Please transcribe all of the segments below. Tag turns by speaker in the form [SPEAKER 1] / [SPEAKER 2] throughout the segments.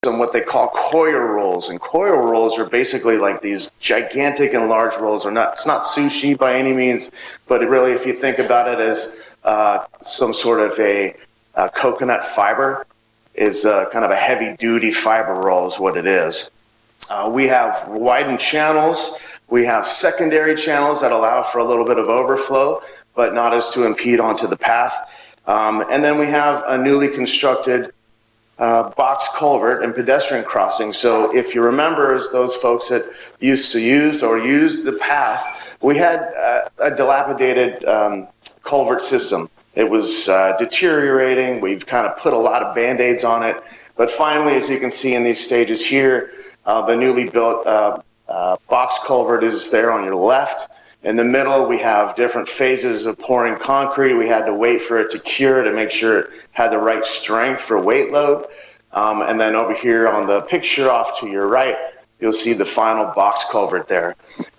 [SPEAKER 1] some what they call coir rolls, and coir rolls are basically like these gigantic and large rolls. It's not sushi by any means, but really, if you think about it as some sort of a coconut fiber, is kind of a heavy-duty fiber roll is what it is. We have widened channels. We have secondary channels that allow for a little bit of overflow, but not as to impede onto the path. And then we have a newly constructed box culvert and pedestrian crossing. So if you remember, as those folks that used to use the path, we had a dilapidated culvert system. It was deteriorating. We've kind of put a lot of Band-Aids on it. But finally, as you can see in these stages here, the newly built box culvert is there on your left. In the middle, we have different phases of pouring concrete. We had to wait for it to cure to make sure it had the right strength for weight load. And then over here on the picture off to your right, you'll see the final box culvert there.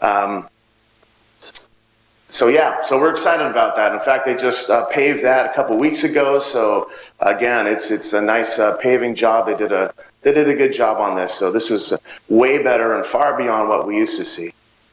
[SPEAKER 1] So we're excited about that. In fact, they just paved that a couple weeks ago. So again, it's a nice paving job. They did a good job on this. So this is way better and far beyond what we used to see.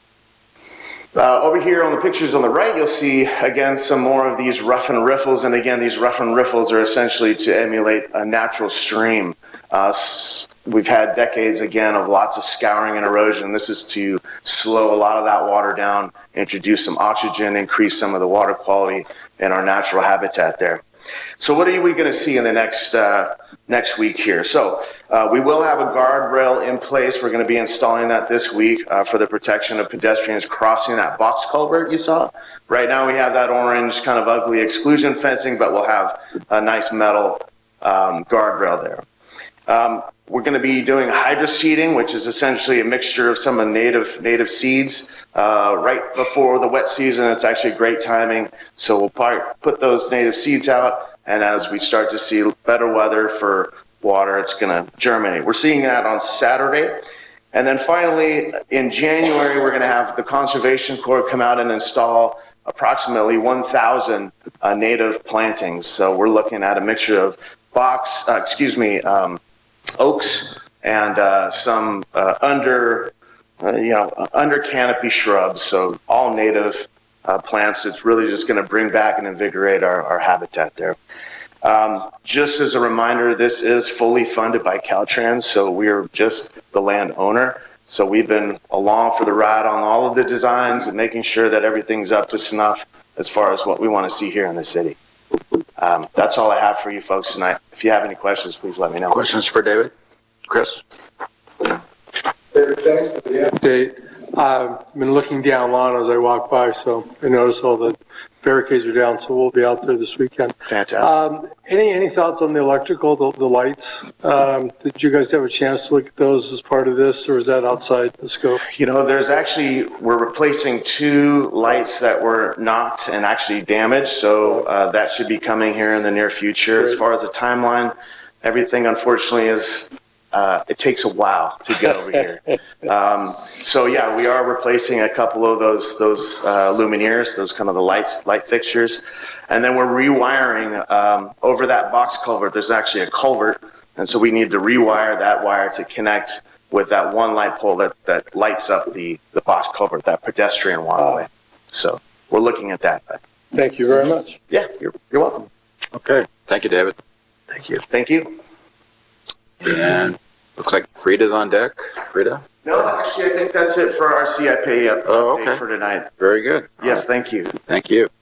[SPEAKER 1] Over here on the pictures on the right, you'll see, again, some more of these rough and riffles. And again, these rough and riffles are essentially to emulate a natural stream. We've had decades, again, of lots of scouring and erosion. This is to slow a lot of that water down, introduce some oxygen, increase some of the water quality in our natural habitat there. So what are we going to see in the next week here? So we will have a guardrail in place. We're going to be installing that this week for the protection of pedestrians crossing that box culvert you saw. Right now we have that orange kind of ugly exclusion fencing, but we'll have a nice metal guardrail there. We're going to be doing hydroseeding, which is essentially a mixture of some native seeds right before the wet season. It's actually great timing. So we'll probably put those native seeds out, and as we start to see better weather for water, it's going to germinate. We're seeing that on Saturday. And then finally, in January, we're going to have the Conservation Corps come out and install approximately 1,000 native plantings. So we're looking at a mixture of oaks and some under canopy shrubs, so all native plants. It's really just going to bring back and invigorate our habitat there. Just as a reminder, this is fully funded by Caltrans, so we're just the landowner. So we've been along for the ride on all of the designs and making sure that everything's up to snuff as far as what we want to see here in the city. That's all I have for you folks tonight. If you have any questions, please let me know.
[SPEAKER 2] Questions for David? Chris?
[SPEAKER 3] David, thanks for the update. I've been looking down lawn as I walk by, so I noticed all the barricades are down, so we'll be out there this weekend.
[SPEAKER 1] Fantastic.
[SPEAKER 3] Any thoughts on the electrical, the lights? Did you guys have a chance to look at those as part of this, or is that outside the scope?
[SPEAKER 1] We're replacing 2 lights that were knocked and actually damaged, so that should be coming here in the near future. Great. As far as the timeline, everything unfortunately is it takes a while to get over here. We are replacing a couple of those luminaires, those kind of the light fixtures, and then we're rewiring over that box culvert. There's actually a culvert, and so we need to rewire that wire to connect with that one light pole that lights up the box culvert, that pedestrian walkway. So we're looking at that.
[SPEAKER 3] Thank you very much.
[SPEAKER 1] Yeah, you're welcome.
[SPEAKER 2] Okay, thank you, David.
[SPEAKER 1] Thank you.
[SPEAKER 2] And looks like Frida's on deck. Frida?
[SPEAKER 1] No, actually, I think that's it for our CIP update for tonight.
[SPEAKER 2] Very good.
[SPEAKER 1] Yes, thank you.
[SPEAKER 2] Thank you.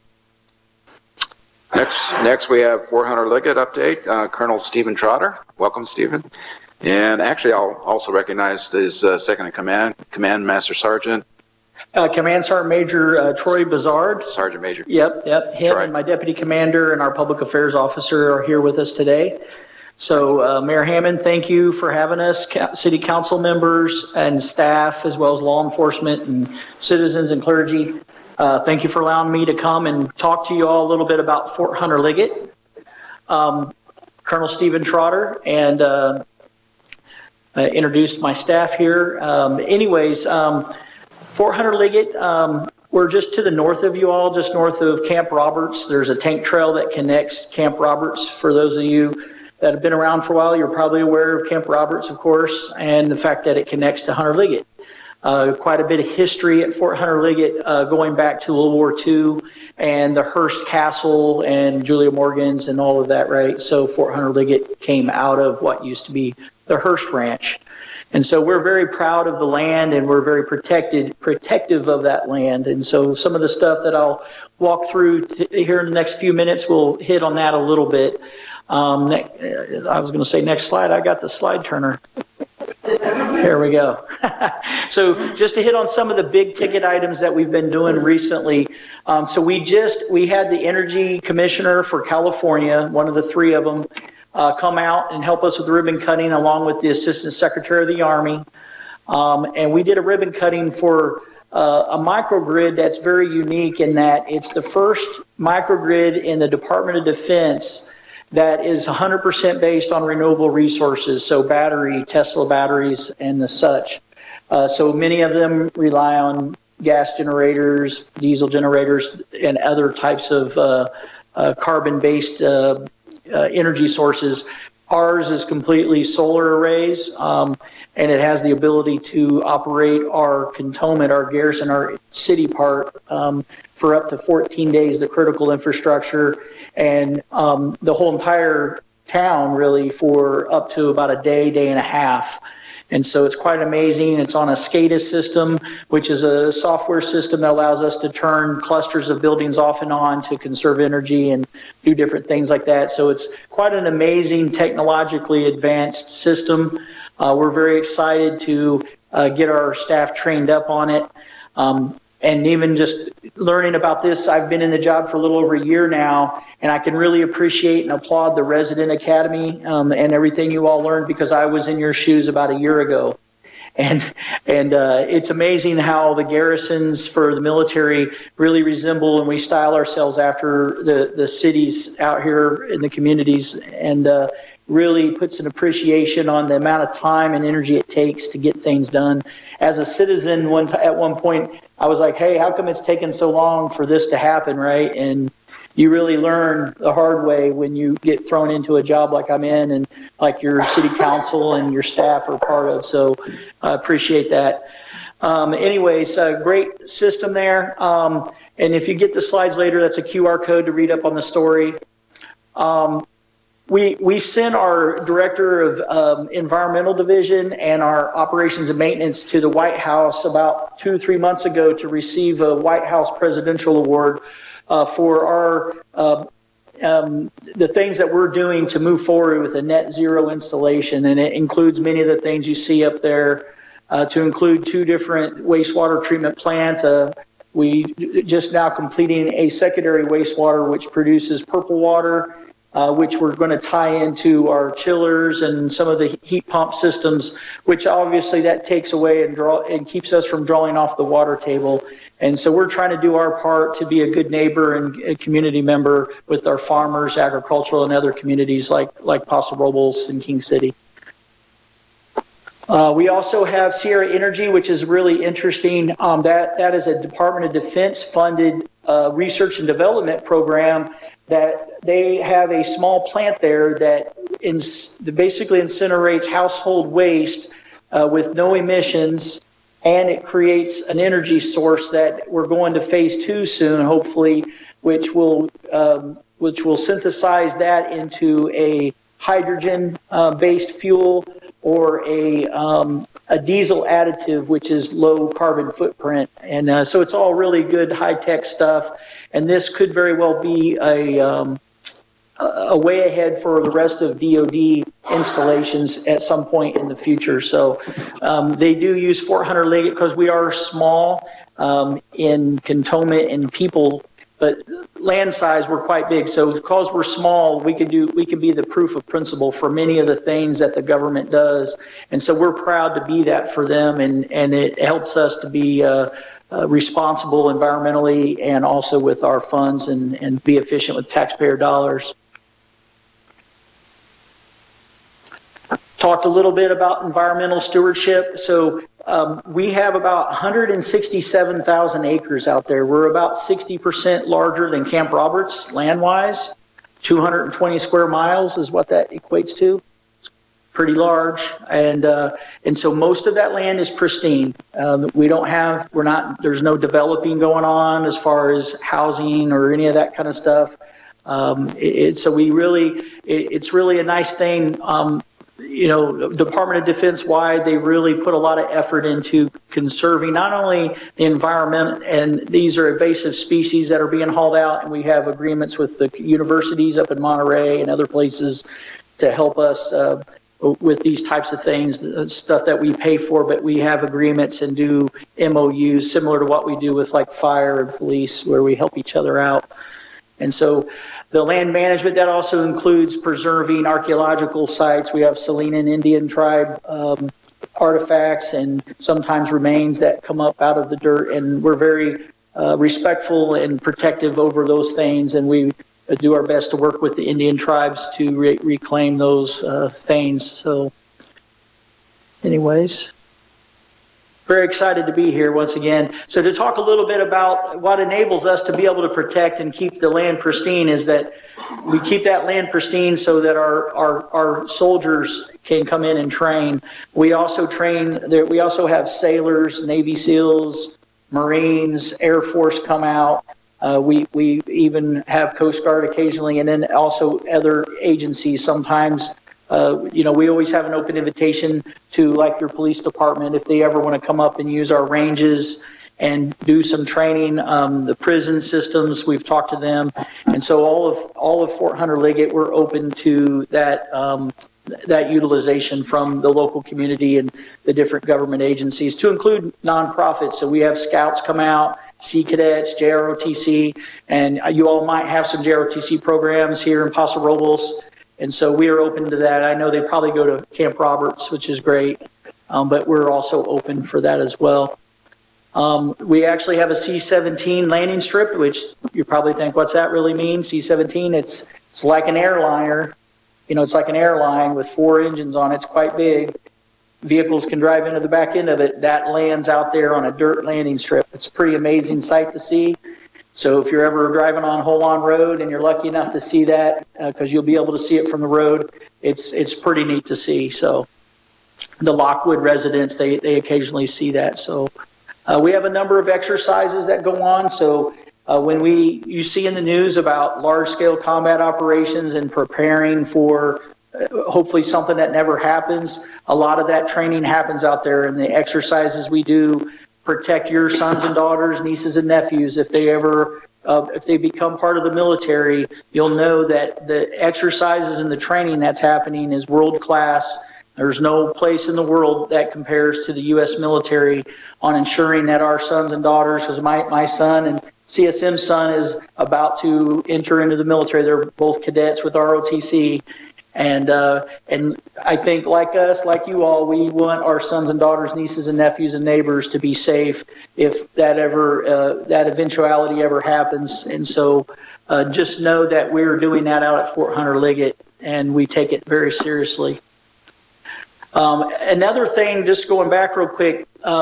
[SPEAKER 2] Next we have 400 Liggett update. Colonel Stephen Trotter. Welcome, Stephen. And actually, I'll also recognize his second in command, Master Sergeant.
[SPEAKER 4] Command Sergeant Major Troy Bazard.
[SPEAKER 2] Sergeant Major.
[SPEAKER 4] Yep. Him Troy. And my Deputy Commander and our Public Affairs Officer are here with us today. So, Mayor Hammond, thank you for having us, City Council members and staff, as well as law enforcement and citizens and clergy. Thank you for allowing me to come and talk to you all a little bit about Fort Hunter Liggett. Colonel Stephen Trotter, and introduced my staff here. Fort Hunter Liggett, we're just to the north of you all, just north of Camp Roberts. There's a tank trail that connects Camp Roberts, for those of you that have been around for a while, you're probably aware of Camp Roberts, of course, and the fact that it connects to Hunter Liggett. Quite a bit of history at Fort Hunter Liggett going back to World War II and the Hearst Castle and Julia Morgan's and all of that, right? So Fort Hunter Liggett came out of what used to be the Hearst Ranch. And so we're very proud of the land, and we're very protective of that land. And so some of the stuff that I'll walk through here in the next few minutes, we'll hit on that a little bit. I was going to say next slide. I got the slide turner. Here we go. So just to hit on some of the big ticket items that we've been doing recently. So we had the Energy Commissioner for California, one of the three of them, come out and help us with ribbon cutting along with the Assistant Secretary of the Army. And we did a ribbon cutting for a microgrid that's very unique in that it's the first microgrid in the Department of Defense that is 100% based on renewable resources, so Tesla batteries and the such. So many of them rely on gas generators, diesel generators, and other types of carbon-based energy sources. Ours is completely solar arrays, and it has the ability to operate our cantonment, our garrison, our city part for up to 14 days, the critical infrastructure, and the whole entire town really for up to about a day and a half. And so it's quite amazing. It's on a SCADA system, which is a software system that allows us to turn clusters of buildings off and on to conserve energy and do different things like that. So it's quite an amazing technologically advanced system. We're very excited to get our staff trained up on it. And even just learning about this, I've been in the job for a little over a year now, and I can really appreciate and applaud the Resident Academy and everything you all learned because I was in your shoes about a year ago. And it's amazing how the garrisons for the military really resemble, and we style ourselves after the cities out here in the communities, and really puts an appreciation on the amount of time and energy it takes to get things done. As a citizen, at one point, I was like, hey, how come it's taken so long for this to happen, right? And you really learn the hard way when you get thrown into a job like I'm in and like your city council and your staff are part of. So I appreciate that. Anyways, a great system there. And if you get the slides later, that's a QR code to read up on the story. We sent our director of environmental division and our operations and maintenance to the White House about 2-3 months ago to receive a White House Presidential Award for our the things that we're doing to move forward with a net zero installation. And it includes many of the things you see up there, to include 2 different wastewater treatment plants. We just now completing a secondary wastewater which produces purple water, which we're going to tie into our chillers and some of the heat pump systems, which obviously that takes away and keeps us from drawing off the water table. And so we're trying to do our part to be a good neighbor and a community member with our farmers, agricultural, and other communities like Paso Robles and King City. We also have Sierra Energy, which is really interesting. That is a Department of Defense funded research and development program that they have a small plant there that basically incinerates household waste with no emissions, and it creates an energy source that we're going to phase 2 soon, hopefully, which will synthesize that into a hydrogen based fuel or a diesel additive, which is low carbon footprint. And so it's all really good high-tech stuff. And this could very well be a way ahead for the rest of DoD installations at some point in the future. So they do use Fort Hunter Liggett because we are small in cantonment and people, but land size we're quite big. So because we're small, we can be the proof of principle for many of the things that the government does. And so we're proud to be that for them, and it helps us to be responsible environmentally and also with our funds and be efficient with taxpayer dollars. Talked a little bit about environmental stewardship. So we have about 167,000 acres out there. We're about 60% larger than Camp Roberts land-wise. 220 square miles is what that equates to. It's pretty large, and so most of that land is pristine. There's no developing going on as far as housing or any of that kind of stuff. It's really a nice thing. Department of Defense wide, they really put a lot of effort into conserving not only the environment, and these are invasive species that are being hauled out, and we have agreements with the universities up in Monterey and other places to help us with these types of things, stuff that we pay for, but we have agreements and do MOUs similar to what we do with like fire and police, where we help each other out. And so the land management, that also includes preserving archaeological sites. We have Salinan Indian tribe artifacts and sometimes remains that come up out of the dirt, and we're very respectful and protective over those things, and we do our best to work with the Indian tribes to reclaim those things. So anyways, very excited to be here once again. So to talk a little bit about what enables us to be able to protect and keep the land pristine is that we keep that land pristine so that our soldiers can come in and train. We also we also have sailors, Navy SEALs, Marines, Air Force come out. We even have Coast Guard occasionally, and then also other agencies sometimes. We always have an open invitation to, like, your police department, if they ever want to come up and use our ranges and do some training. The prison systems, we've talked to them, and so all of Fort Hunter Liggett, we're open to that utilization from the local community and the different government agencies, to include nonprofits. So we have scouts come out, Sea Cadets, JROTC, and you all might have some JROTC programs here in Paso Robles. And so we are open to that. I know they probably go to Camp Roberts, which is great, but we're also open for that as well. We actually have a C-17 landing strip, which you probably think, what's that really mean? C-17, it's like an airliner. It's like an airline with 4 engines on it. It's quite big. Vehicles can drive into the back end of it. That lands out there on a dirt landing strip. It's a pretty amazing sight to see. So if you're ever driving on Holon Road and you're lucky enough to see that, because you'll be able to see it from the road, it's pretty neat to see. So the Lockwood residents, they occasionally see that. So we have a number of exercises that go on. So when you see in the news about large-scale combat operations and preparing for hopefully something that never happens, a lot of that training happens out there, and the exercises we do protect your sons and daughters, nieces and nephews. If they become part of the military, you'll know that the exercises and the training that's happening is world class. There's no place in the world that compares to the U.S. military on ensuring that our sons and daughters, because my son and CSM's son is about to enter into the military. They're both cadets with ROTC. And I think, like us, like you all, we want our sons and daughters, nieces and nephews and neighbors to be safe if that eventuality ever happens. And so just know that we're doing that out at Fort Hunter Liggett, and we take it very seriously. Another thing, just going back real quick,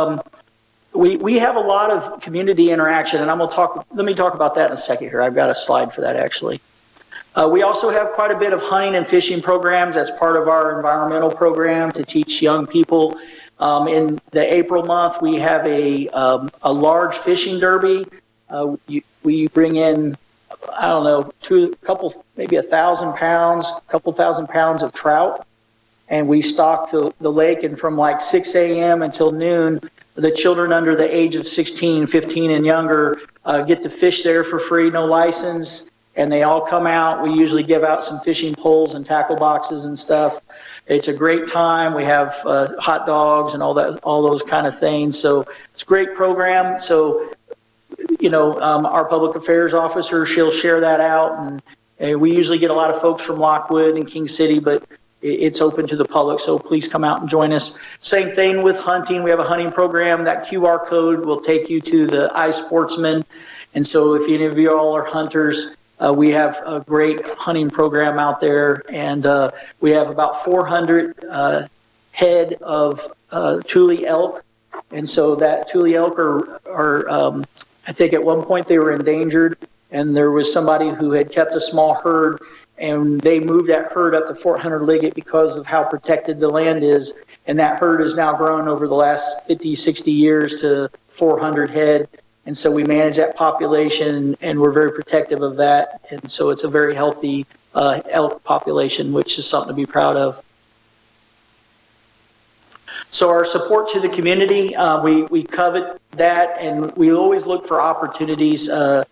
[SPEAKER 4] we have a lot of community interaction, and let me talk about that in a second here. I've got a slide for that, actually. We also have quite a bit of hunting and fishing programs. That's part of our environmental program to teach young people. In the April month, we have a large fishing derby. We bring in, I don't know, maybe 1,000 pounds, a couple thousand pounds of trout. And we stock the lake, and from like 6 a.m. until noon, the children under the age of 16, 15 and younger get to fish there for free, no license. And they all come out. We usually give out some fishing poles and tackle boxes and stuff. It's a great time. We have hot dogs and all those kind of things. So it's a great program. So, our public affairs officer, she'll share that out. And we usually get a lot of folks from Lockwood and King City, but it's open to the public. So please come out and join us. Same thing with hunting. We have a hunting program. That QR code will take you to the iSportsman. And so if any of you all are hunters, we have a great hunting program out there, and we have about 400 head of Tule elk. And so that Tule elk are I think at one point they were endangered, and there was somebody who had kept a small herd, and they moved that herd up to Fort Hunter Liggett because of how protected the land is. And that herd has now grown over the last 50, 60 years to 400 head. And so we manage that population, and we're very protective of that. And so it's a very healthy elk population, which is something to be proud of. So our support to the community, we covet that, and we always look for opportunities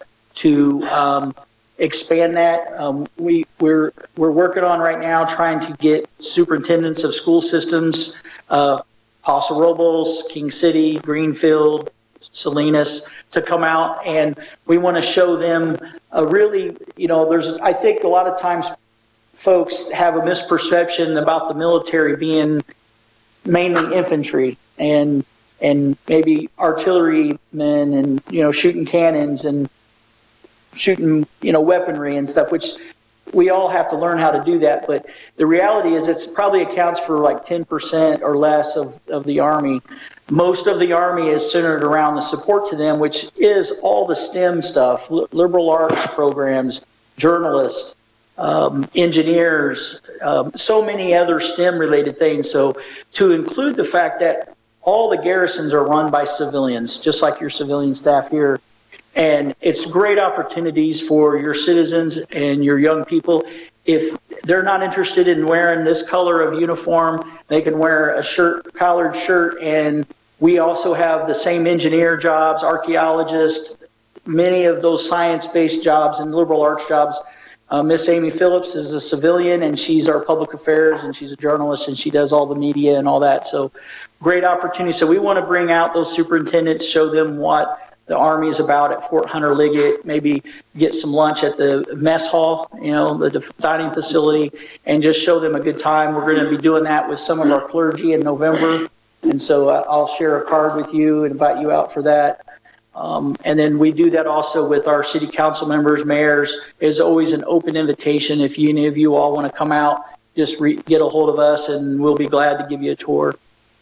[SPEAKER 4] to expand that. We're working on right now trying to get superintendents of school systems, Paso Robles, King City, Greenfield, Salinas, to come out, and we want to show them really, I think a lot of times folks have a misperception about the military being mainly infantry and maybe artillerymen and, shooting cannons and shooting, weaponry and stuff, which we all have to learn how to do that. But the reality is it's probably accounts for like 10% or less of the Army. Most of the Army is centered around the support to them, which is all the STEM stuff, liberal arts programs, journalists, engineers, so many other STEM-related things. So to include the fact that all the garrisons are run by civilians, just like your civilian staff here, and it's great opportunities for your citizens and your young people. If they're not interested in wearing this color of uniform, they can wear a collared shirt, and we also have the same engineer jobs, archaeologists, many of those science-based jobs and liberal arts jobs. Miss Amy Phillips is a civilian, and she's our public affairs, and she's a journalist, and she does all the media and all that. So great opportunity. So we want to bring out those superintendents, show them what the Army is about at Fort Hunter Liggett, maybe get some lunch at the mess hall, the dining facility, and just show them a good time. We're going to be doing that with some of our clergy in November. And so I'll share a card with you and invite you out for that. And then we do that also with our city council members, mayors. It's always an open invitation. If any of you all want to come out, just get a hold of us, and we'll be glad to give you a tour.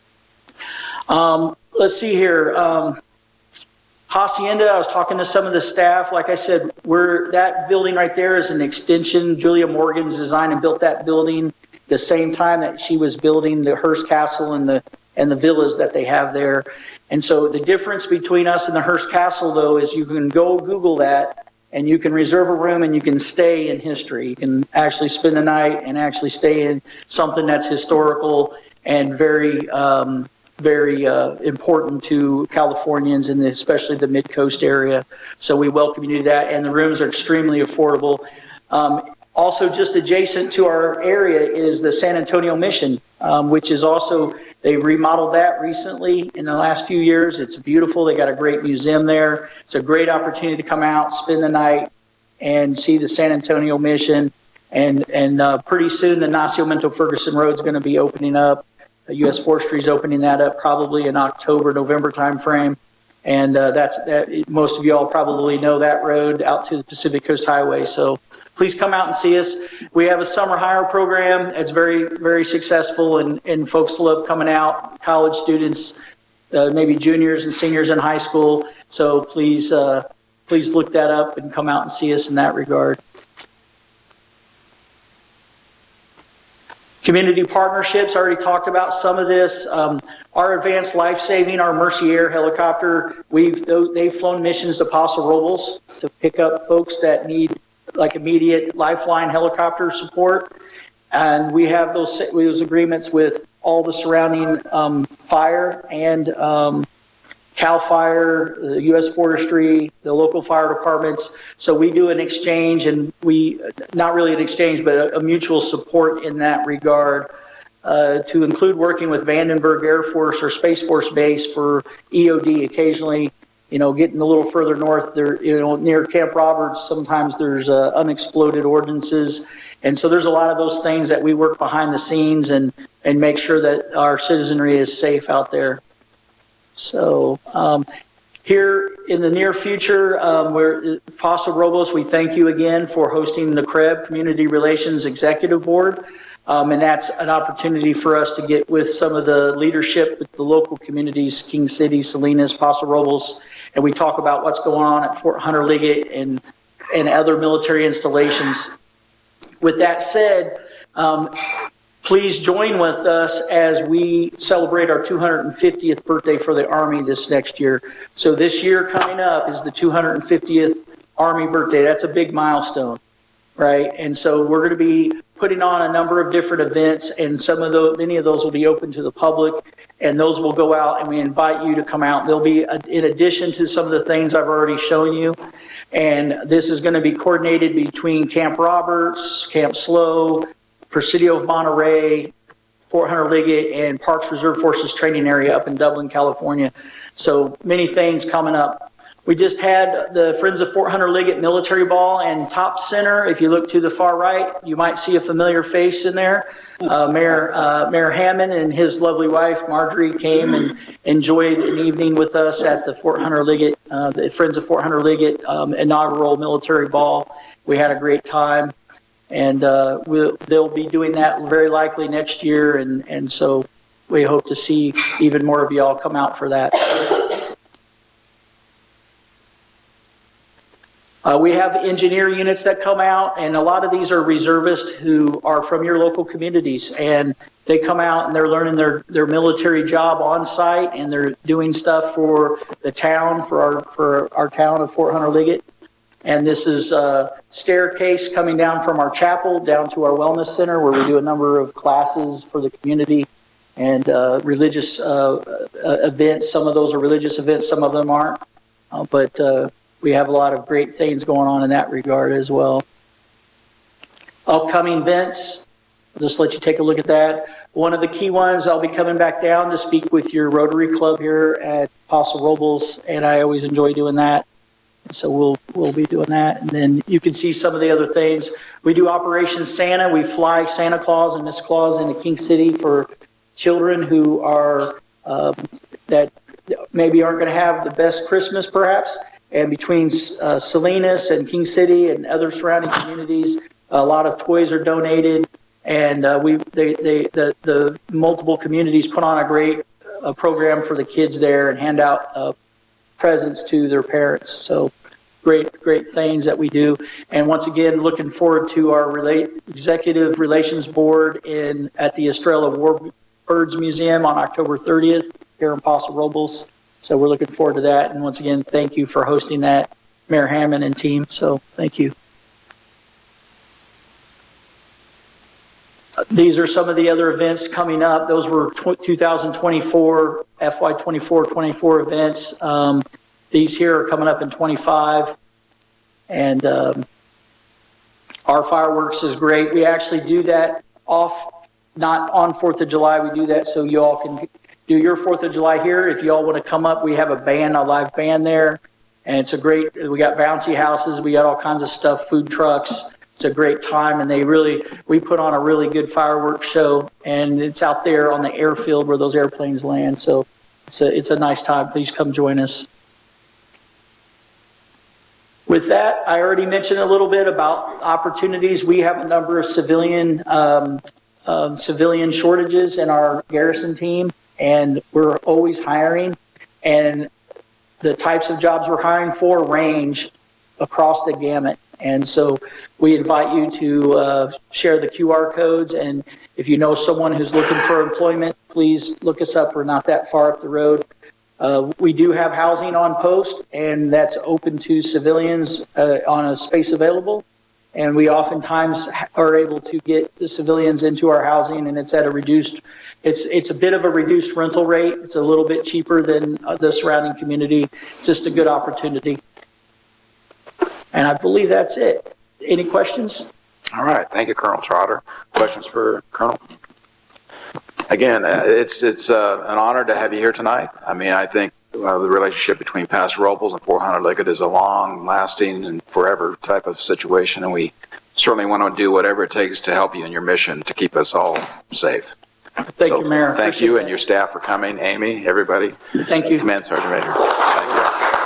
[SPEAKER 4] Let's see here. Hacienda, I was talking to some of the staff. Like I said, that building right there is an extension. Julia Morgan's designed and built that building the same time that she was building the Hearst Castle and the villas that they have there. And so the difference between us and the Hearst Castle, though, is you can go Google that, and you can reserve a room, and you can stay in history. You can actually spend the night and actually stay in something that's historical and very important to Californians, and especially the Mid-Coast area. So we welcome you to do that, and the rooms are extremely affordable. Also, just adjacent to our area is the San Antonio Mission, which is also, they remodeled that recently in the last few years. It's beautiful. They got a great museum there. It's a great opportunity to come out, spend the night, and see the San Antonio Mission. And pretty soon, the Nacimiento Ferguson Road is going to be opening up. U.S. Forestry is opening that up probably in October, November timeframe. And most of you all probably know that road out to the Pacific Coast Highway. So please come out and see us. We have a summer hire program. It's very, very successful, and folks love coming out, college students, maybe juniors and seniors in high school. So please look that up and come out and see us in that regard. Community partnerships, I already talked about some of this. Our advanced life-saving, our Mercy Air helicopter, they've flown missions to Paso Robles to pick up folks that need like immediate lifeline helicopter support. And we have those agreements with all the surrounding fire and CAL FIRE, the U.S. Forestry, the local fire departments. So we do an exchange, and not really an exchange, but a mutual support in that regard, to include working with Vandenberg Air Force or Space Force Base for EOD occasionally. Getting a little further north there, near Camp Roberts, sometimes there's unexploded ordinances. And so there's a lot of those things that we work behind the scenes and make sure that our citizenry is safe out there. So here in the near future, we're Paso Robles, we thank you again for hosting the CREB, Community Relations Executive Board. And that's an opportunity for us to get with some of the leadership with the local communities, King City, Salinas, Paso Robles, and we talk about what's going on at Fort Hunter Liggett and other military installations. With that said, please join with us as we celebrate our 250th birthday for the Army this next year. So this year coming up is the 250th Army birthday. That's a big milestone, right? And so we're going to be putting on a number of different events, and many of those will be open to the public, and those will go out, and we invite you to come out. They'll be in addition to some of the things I've already shown you. And this is going to be coordinated between Camp Roberts, Camp Slow, Presidio of Monterey, Fort Hunter Liggett, and Parks Reserve Forces Training Area up in Dublin, California. So many things coming up. We just had the Friends of Fort Hunter Liggett Military Ball, and top center, if you look to the far right, you might see a familiar face in there. Mayor Hammond and his lovely wife, Marjorie, came and enjoyed an evening with us at the Fort Hunter Liggett, the Friends of Fort Hunter Liggett inaugural military ball. We had a great time, and they'll be doing that very likely next year, and so we hope to see even more of y'all come out for that. We have engineer units that come out, and a lot of these are reservists who are from your local communities, and they come out and they're learning their military job on site, and they're doing stuff for the town, for our town of Fort Hunter Liggett. And this is a staircase coming down from our chapel down to our wellness center, where we do a number of classes for the community and religious events. Some of those are religious events, some of them aren't, but we have a lot of great things going on in that regard as well. Upcoming events, I'll just let you take a look at that. One of the key ones, I'll be coming back down to speak with your Rotary Club here at Paso Robles, and I always enjoy doing that. And so we'll be doing that. And then you can see some of the other things. We do Operation Santa. We fly Santa Claus and Miss Claus into King City for children who are that maybe aren't going to have the best Christmas, perhaps. And between Salinas and King City and other surrounding communities, a lot of toys are donated, and the multiple communities put on a great program for the kids there and hand out presents to their parents. So great things that we do. And once again, looking forward to our Executive Relations Board at the Estrella Warbirds Museum on October 30th here in Paso Robles. So we're looking forward to that. And once again, thank you for hosting that, Mayor Hammond and team. So thank you. These are some of the other events coming up. Those were 2024, FY24 events. These here are coming up in 25. And our fireworks is great. We actually do that not on 4th of July. We do that so you all can do your 4th of July here. If you all want to come up, we have a live band there. And it's we got bouncy houses. We got all kinds of stuff, food trucks. It's a great time. And we put on a really good fireworks show. And it's out there on the airfield where those airplanes land. So it's a nice time. Please come join us. With that, I already mentioned a little bit about opportunities. We have a number of civilian shortages in our garrison team. And we're always hiring, and the types of jobs we're hiring for range across the gamut. And so we invite you to share the QR codes, and if you know someone who's looking for employment, please look us up. We're not that far up the road. We do have housing on post, and that's open to civilians on a space available. And we oftentimes are able to get the civilians into our housing, and it's at it's a bit of a reduced rental rate. It's a little bit cheaper than the surrounding community. It's just a good opportunity. And I believe that's it. Any questions?
[SPEAKER 2] All right. Thank you, Colonel Trotter. Questions for Colonel? Again, it's an honor to have you here tonight. I mean, I think the relationship between Paso Robles and Fort Hunter Liggett is a long-lasting and forever type of situation, and we certainly want to do whatever it takes to help you in your mission to keep us all safe.
[SPEAKER 4] Thank you, Mayor.
[SPEAKER 2] Thank you and your staff for coming. Amy, everybody.
[SPEAKER 4] Thank you.
[SPEAKER 2] Command Sergeant Major. Thank you.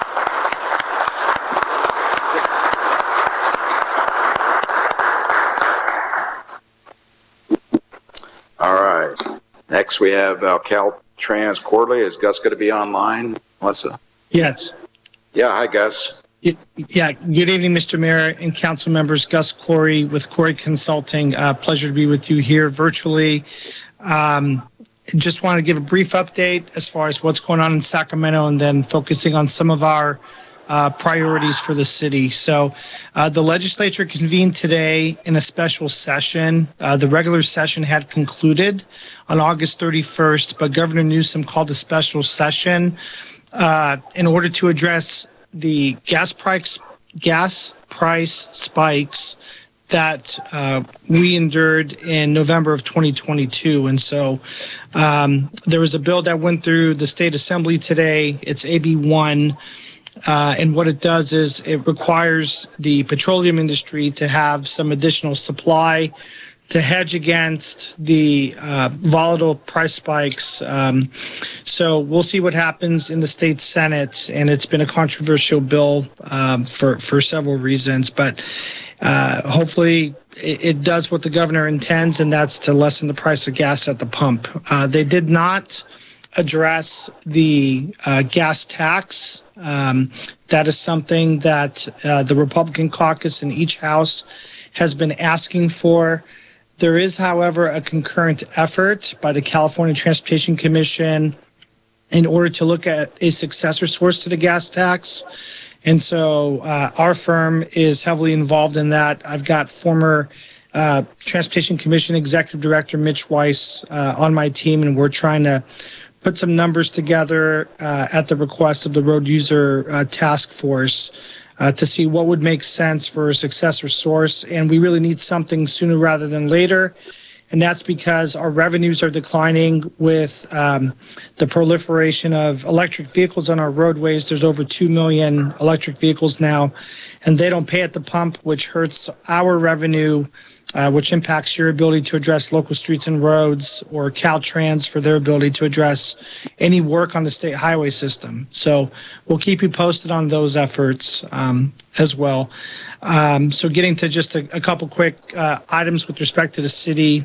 [SPEAKER 2] All right. Next we have Caltrans Quarterly. Is Gus going to be online, Melissa?
[SPEAKER 5] Yes.
[SPEAKER 2] Yeah. Hi, Gus.
[SPEAKER 5] Yeah, good evening, Mr. Mayor and council members. Gus Corey with Corey Consulting. Pleasure to be with you here virtually. Just want to give a brief update as far as what's going on in Sacramento and then focusing on some of our priorities for the city. So the legislature convened today in a special session. The regular session had concluded on August 31st, but Governor Newsom called a special session in order to address the gas price spikes that we endured in November of 2022. And so there was a bill that went through the state assembly today. It's AB 1. And what it does is it requires the petroleum industry to have some additional supply to hedge against the volatile price spikes. So we'll see what happens in the state Senate, and it's been a controversial bill for several reasons, but hopefully it does what the governor intends, and that's to lessen the price of gas at the pump. They did not address the gas tax. That is something that the Republican caucus in each house has been asking for. There is, however, a concurrent effort by the California Transportation Commission in order to look at a successor source to the gas tax. And so our firm is heavily involved in that. I've got former Transportation Commission Executive Director Mitch Weiss on my team, and we're trying to put some numbers together at the request of the Road User Task Force to see what would make sense for a successor source. And we really need something sooner rather than later. And that's because our revenues are declining with the proliferation of electric vehicles on our roadways. There's over 2 million electric vehicles now, and they don't pay at the pump, which hurts our revenue, which impacts your ability to address local streets and roads, or Caltrans for their ability to address any work on the state highway system. So we'll keep you posted on those efforts as well. So getting to just a couple quick items with respect to the city.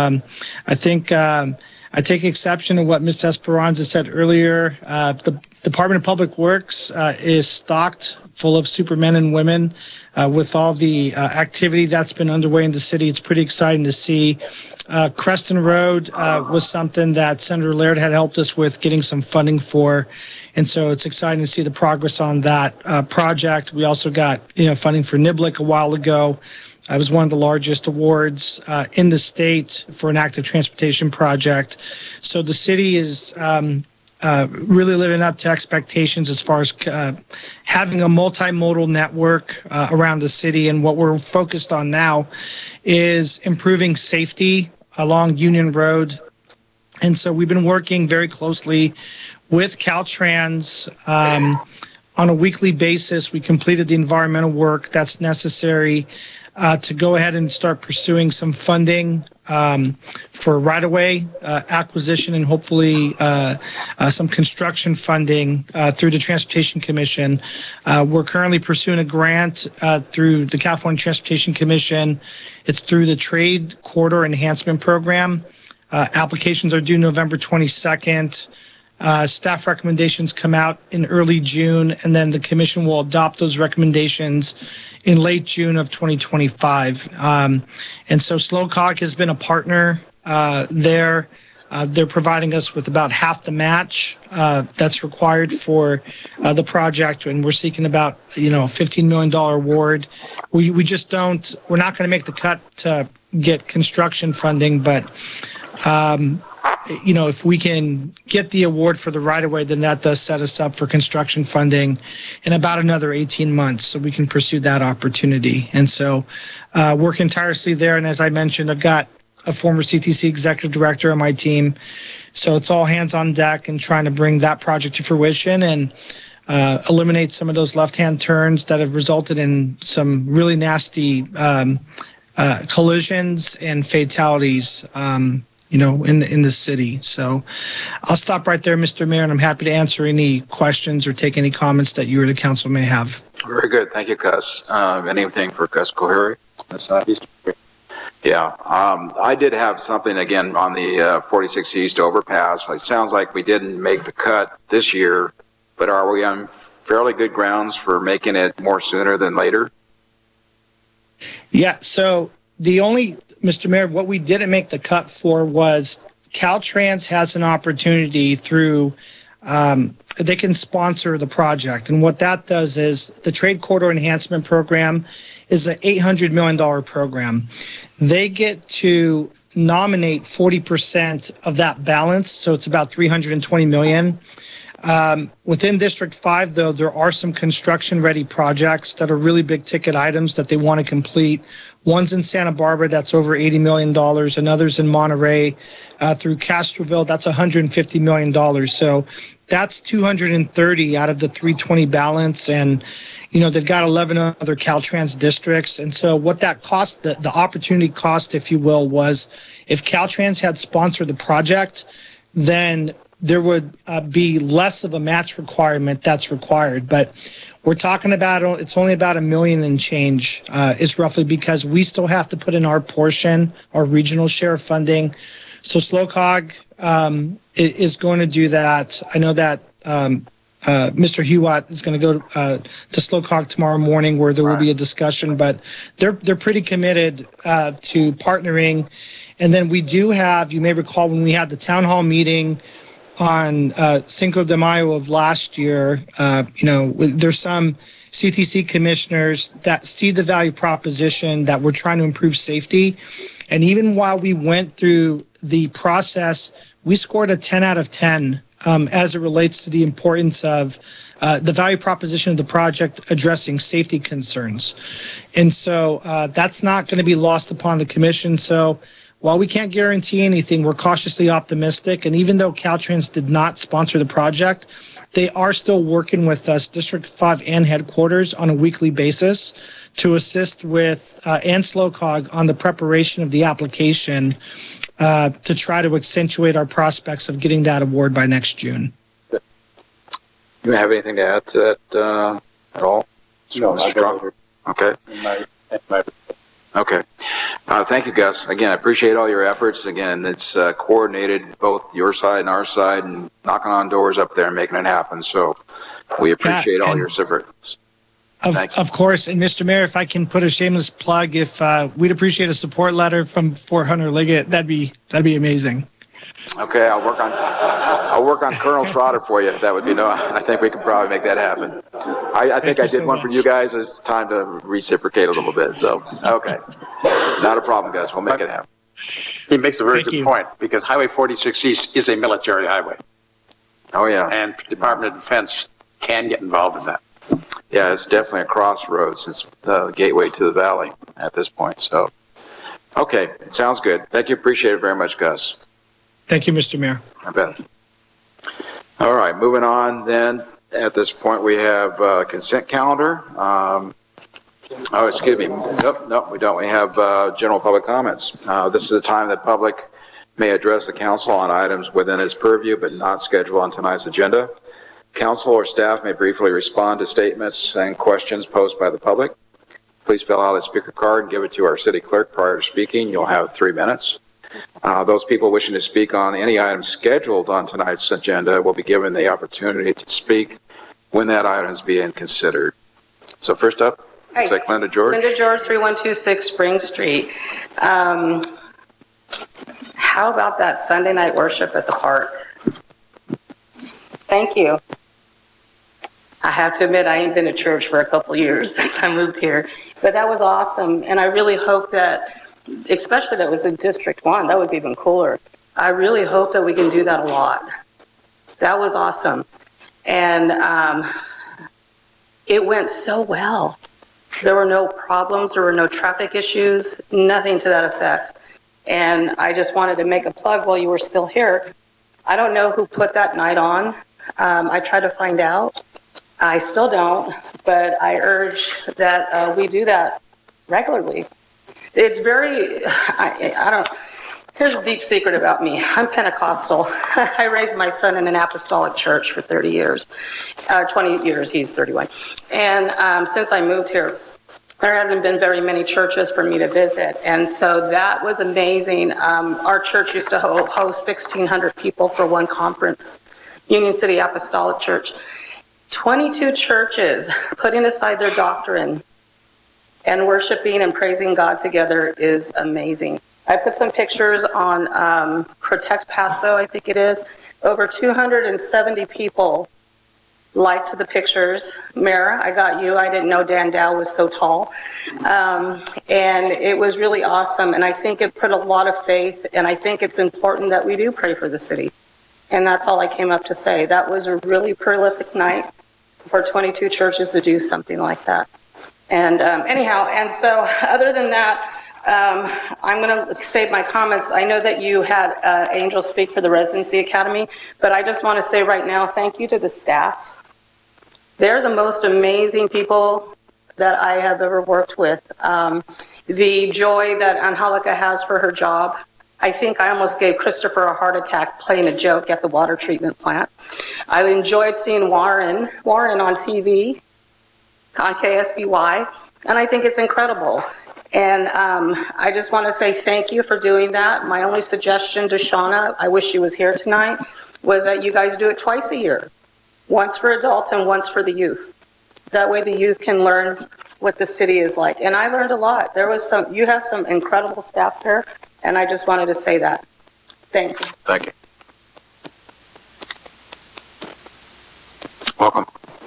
[SPEAKER 5] I take exception to what Ms. Esperanza said earlier. The Department of Public Works is stocked full of supermen and women with all the activity that's been underway in the city. It's pretty exciting to see. Creston Road was something that Senator Laird had helped us with getting some funding for. And so it's exciting to see the progress on that project. We also got funding for Niblick a while ago. It was one of the largest awards in the state for an active transportation project. So the city is really living up to expectations as far as having a multimodal network around the city. And what we're focused on now is improving safety along Union Road. And so we've been working very closely with Caltrans on a weekly basis. We completed the environmental work that's necessary to go ahead and start pursuing some funding for right-of-way acquisition and hopefully some construction funding through the Transportation Commission. We're currently pursuing a grant through the California Transportation Commission. It's through the Trade Corridor Enhancement Program. Applications are due November 22nd. Staff recommendations come out in early June, and then the commission will adopt those recommendations in late June of 2025. And so SLOCOG has been a partner there. They're providing us with about half the match that's required for the project, and we're seeking about a $15 million award. We just don't. We're not going to make the cut to get construction funding, but if we can get the award for the right-of-way, then that does set us up for construction funding in about another 18 months, so we can pursue that opportunity. And so working tirelessly there. And as I mentioned, I've got a former CTC executive director on my team. So it's all hands on deck and trying to bring that project to fruition and eliminate some of those left-hand turns that have resulted in some really nasty collisions and fatalities in the city. So I'll stop right there, Mr. Mayor, and I'm happy to answer any questions or take any comments that you or the council may have.
[SPEAKER 2] Very good. Thank you, Gus. Anything for Gus Kohari? Yeah. I did have something, again, on the 46 East overpass. It sounds like we didn't make the cut this year, but are we on fairly good grounds for making it more sooner than later?
[SPEAKER 5] Yeah, so Mr. Mayor, what we didn't make the cut for was Caltrans has an opportunity through, they can sponsor the project. And what that does is the Trade Corridor Enhancement Program is an $800 million program. They get to nominate 40% of that balance, so it's about $320 million. Within District 5, though, there are some construction-ready projects that are really big ticket items that they want to complete. One's in Santa Barbara, that's over $80 million. Another's in Monterey through Castroville, that's $150 million. So that's 230 out of the 320 balance. And, you know, they've got 11 other Caltrans districts. And so what that cost, the opportunity cost, if you will, was if Caltrans had sponsored the project, then there would be less of a match requirement that's required. But we're talking about, it's only about $1 million and change is roughly, because we still have to put in our portion, our regional share of funding. So SLOCOG is going to do that. I know that Mr. Hewitt is going to go to SLOCOG tomorrow morning, where there will be a discussion, but they're pretty committed to partnering. And then we do have, you may recall when we had the town hall meeting on Cinco de Mayo of last year, there's some CTC commissioners that see the value proposition that we're trying to improve safety. And even while we went through the process, we scored a 10 out of 10 as it relates to the importance of the value proposition of the project addressing safety concerns. And so that's not going to be lost upon the commission. So while we can't guarantee anything, we're cautiously optimistic. And even though Caltrans did not sponsor the project, they are still working with us, District 5 and headquarters, on a weekly basis to assist with, and SLOCOG, on the preparation of the application to try to accentuate our prospects of getting that award by next June.
[SPEAKER 2] You have anything to add to that at all?
[SPEAKER 6] No, I don't.
[SPEAKER 2] Okay. Okay. Thank you, Gus. Again, I appreciate all your efforts. Again, it's coordinated, both your side and our side, and knocking on doors up there and making it happen. So we appreciate all your support.
[SPEAKER 5] Of course. And Mr. Mayor, if I can put a shameless plug, if we'd appreciate a support letter from Fort Hunter Liggett, that'd be amazing.
[SPEAKER 2] Okay, I'll work on Colonel Trotter for you. That would be I think we could probably make that happen. I think I did one for you guys. It's time to reciprocate a little bit. So, okay. Not a problem, guys. We'll make it happen.
[SPEAKER 6] He makes a very good point, because Highway 46 East is a military highway.
[SPEAKER 2] Oh, yeah.
[SPEAKER 6] And Department of Defense can get involved in that.
[SPEAKER 2] Yeah, it's definitely a crossroads. It's the gateway to the valley at this point. So, okay. It sounds good. Thank you. Appreciate it very much, Gus.
[SPEAKER 5] Thank you, Mr. Mayor.
[SPEAKER 2] I bet. All right, moving on then. At this point, we have consent calendar. Excuse me. Nope, we don't. We have general public comments. This is a time that public may address the council on items within its purview, but not scheduled on tonight's agenda. Council or staff may briefly respond to statements and questions posed by the public. Please fill out a speaker card and give it to our city clerk prior to speaking. You'll have 3 minutes. Those people wishing to speak on any item scheduled on tonight's agenda will be given the opportunity to speak when that item is being considered. So first up, looks like Linda George.
[SPEAKER 7] Linda George, 3126 Spring Street. How about that Sunday night worship at the park? Thank you. I have to admit, I ain't been to church for a couple years since I moved here, but that was awesome. And I really hope that, especially that was in District 1, that was even cooler. I really hope that we can do that a lot. That was awesome. And it went so well. There were no problems, there were no traffic issues, nothing to that effect. And I just wanted to make a plug while you were still here. I don't know who put that night on. I tried to find out. I still don't, but I urge that we do that regularly. It's very, I don't, here's a deep secret about me. I'm Pentecostal. I raised my son in an apostolic church for 30 years, 20 years, he's 31. And since I moved here, there hasn't been very many churches for me to visit. And so that was amazing. Our church used to host 1,600 people for one conference, Union City Apostolic Church. 22 churches putting aside their doctrine and worshiping and praising God together is amazing. I put some pictures on Protect Paso, I think it is. Over 270 people liked the pictures. Mara, I got you. I didn't know Dan Dow was so tall. And it was really awesome. And I think it put a lot of faith. And I think it's important that we do pray for the city. And that's all I came up to say. That was a really prolific night for 22 churches to do something like that. And anyhow, and so other than that, I'm going to save my comments. I know that you had Angel speak for the Residency Academy, but I just want to say right now, thank you to the staff. They're the most amazing people that I have ever worked with. The joy that Angelica has for her job. I think I almost gave Christopher a heart attack playing a joke at the water treatment plant. I enjoyed seeing Warren on TV, on KSBY, and I think it's incredible. And I just want to say thank you for doing that. My only suggestion to Shauna, I wish she was here tonight, was that you guys do it twice a year. Once for adults and once for the youth. That way the youth can learn what the city is like. And I learned a lot. You have some incredible staff here, and I just wanted to say that. Thank you.
[SPEAKER 2] Thank you. Welcome.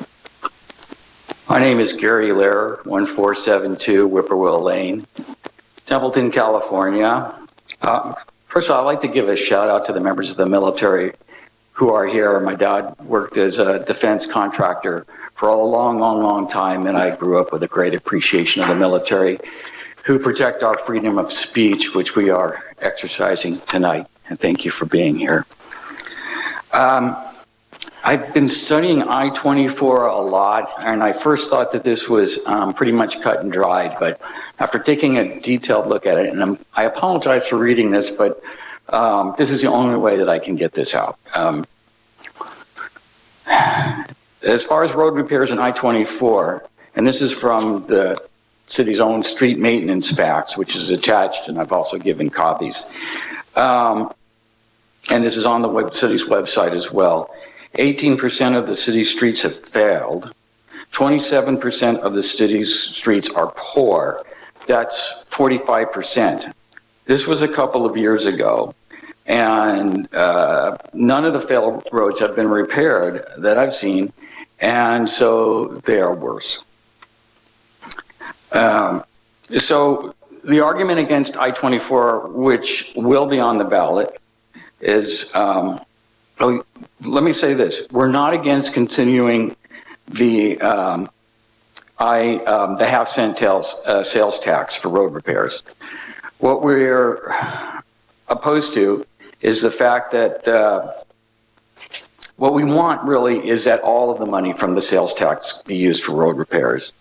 [SPEAKER 8] My name is Gary Lear, 1472 Whippoorwill Lane, Templeton, California. First of all, I'd like to give a shout out to the members of the military who are here. My dad worked as a defense contractor for a long time, and I grew up with a great appreciation of the military who protect our freedom of speech, which we are exercising tonight. And thank you for being here. I've been studying I-24 a lot, and I first thought that this was pretty much cut and dried, but after taking a detailed look at it, and I apologize for reading this, but this is the only way that I can get this out. As far as road repairs in I-24, and this is from the city's own street maintenance facts, which is attached, and I've also given copies. And this is on the city's website as well. 18% of the city's streets have failed. 27% of the city's streets are poor. That's 45%. This was a couple of years ago, and none of the failed roads have been repaired that I've seen, and so they are worse. So the argument against I-24, which will be on the ballot, is, let me say this: we're not against continuing the half-cent sales tax for road repairs. What we're opposed to is the fact that what we want really is that all of the money from the sales tax be used for road repairs.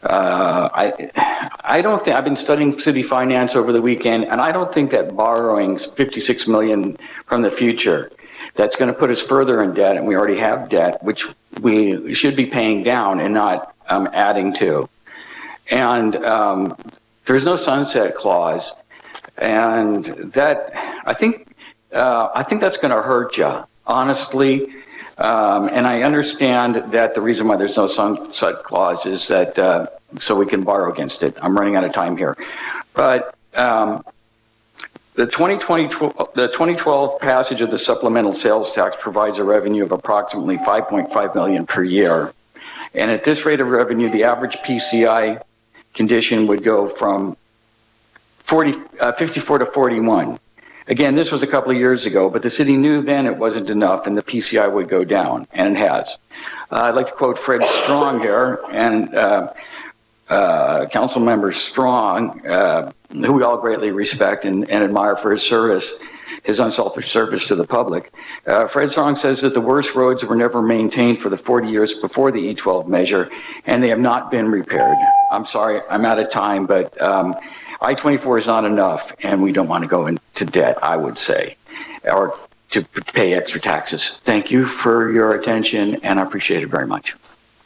[SPEAKER 8] I don't think, I've been studying city finance over the weekend, and I don't think that borrowing $56 million from the future, that's going to put us further in debt, and we already have debt, which we should be paying down and not adding to. And there's no sunset clause, and that I think that's going to hurt you, honestly. And I understand that the reason why there's no sunset clause is that so we can borrow against it. I'm running out of time here, but the 2012 passage of the supplemental sales tax provides a revenue of approximately $5.5 million per year, and at this rate of revenue, the average PCI condition would go from 54 to 41. Again, this was a couple of years ago, but the city knew then it wasn't enough and the PCI would go down, and it has. I'd like to quote Fred Strong here, and Council Member Strong, who we all greatly respect and admire for his service, his unselfish service to the public. Fred Strong says that the worst roads were never maintained for the 40 years before the E12 measure, and they have not been repaired. I'm sorry, I'm out of time, but I-24 is not enough, and we don't want to go into debt, I would say, or to pay extra taxes. Thank you for your attention, and I appreciate it very much.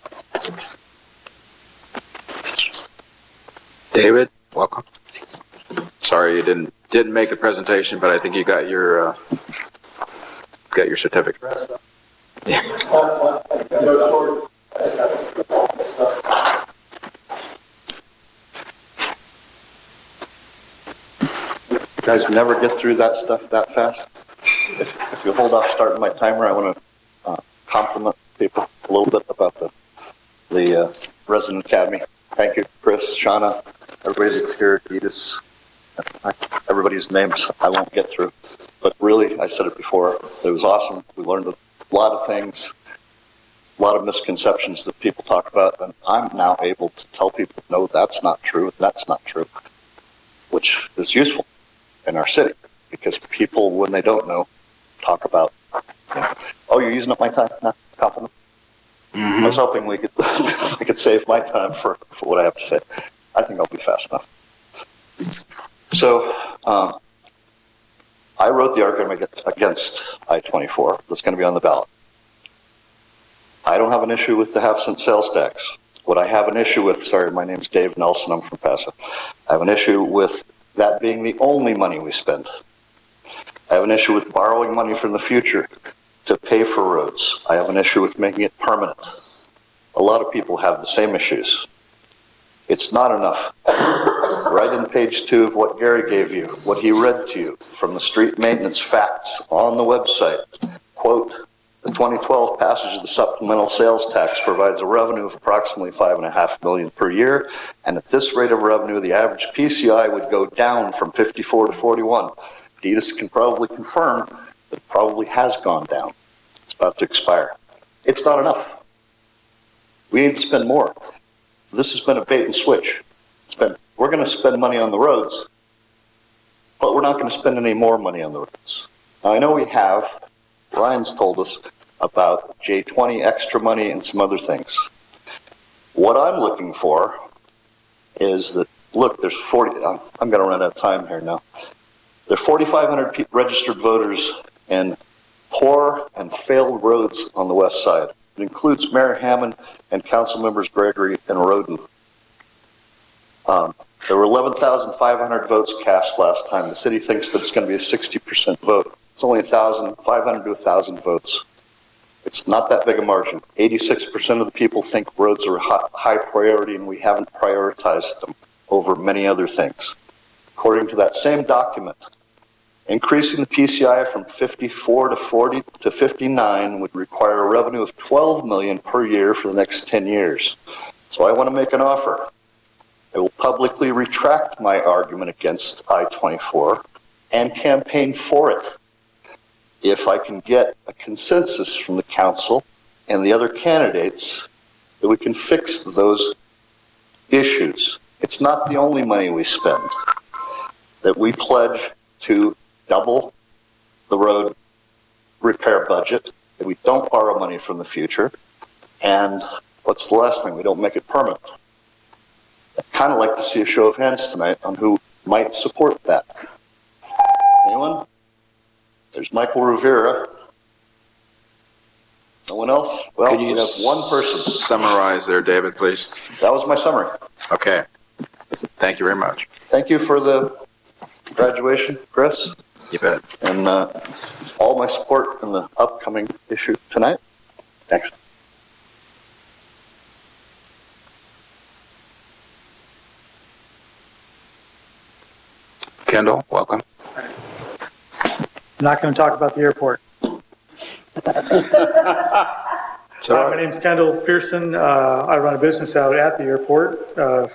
[SPEAKER 2] David, welcome. Sorry you didn't make the presentation, but I think you got your certificate. Yeah.
[SPEAKER 9] guys never get through that stuff that fast. If you hold off starting my timer, I want to compliment people a little bit about the Resident Academy. Thank you, Chris, Shauna, everybody that's here, Edith, everybody's names I won't get through. But really, I said it before, it was awesome. We learned a lot of things, a lot of misconceptions that people talk about, and I'm now able to tell people, no, that's not true, that's not true, which is useful in our city, because people, when they don't know, talk about, oh, you're using up my time? No, compliment. I was hoping we could save my time for what I have to say. I think I'll be fast enough. So, I wrote the argument against I-24 that's going to be on the ballot. I don't have an issue with the half-cent sales tax. What I have an issue with, sorry, my name's Dave Nelson, I'm from Paso. I have an issue with that being the only money we spend. I have an issue with borrowing money from the future to pay for roads. I have an issue with making it permanent. A lot of people have the same issues. It's not enough. Right in page 2 of what Gary gave you, what he read to you from the street maintenance facts on the website, quote, the 2012 passage of the supplemental sales tax provides a revenue of approximately $5.5 million per year, and at this rate of revenue, the average PCI would go down from 54 to 41. Deedus can probably confirm that it probably has gone down. It's about to expire. It's not enough. We need to spend more. This has been a bait and switch. We're going to spend money on the roads, but we're not going to spend any more money on the roads. Now, I know we have. Ryan's told us about J20 extra money and some other things. What I'm looking for is that, look, there's 40, I'm going to run out of time here now. There are 4,500 registered voters in poor and failed roads on the west side. It includes Mayor Hammond and council members Gregory and Roden. There were 11,500 votes cast last time. The city thinks that it's going to be a 60% vote. It's only 500 to 1,000 votes. It's not that big a margin. 86% of the people think roads are high priority, and we haven't prioritized them over many other things. According to that same document, increasing the PCI from 54 to 40 to 59 would require a revenue of $12 million per year for the next 10 years. So I want to make an offer. I will publicly retract my argument against I-24 and campaign for it if I can get a consensus from the council and the other candidates that we can fix those issues. It's not the only money we spend. That we pledge to double the road repair budget, that we don't borrow money from the future, and what's the last thing? We don't make it permanent. I'd kind of like to see a show of hands tonight on who might support that. Anyone? There's Michael Rivera. No one else? Well, we have one person.
[SPEAKER 2] Summarize there, David, please.
[SPEAKER 9] That was my summary.
[SPEAKER 2] Okay. Thank you very much.
[SPEAKER 9] Thank you for the graduation, Chris.
[SPEAKER 2] You bet.
[SPEAKER 9] And all my support in the upcoming issue tonight. Thanks.
[SPEAKER 2] Kendall, welcome.
[SPEAKER 10] I'm not going to talk about the airport. My name's Kendall Pearson. I run a business out at the airport,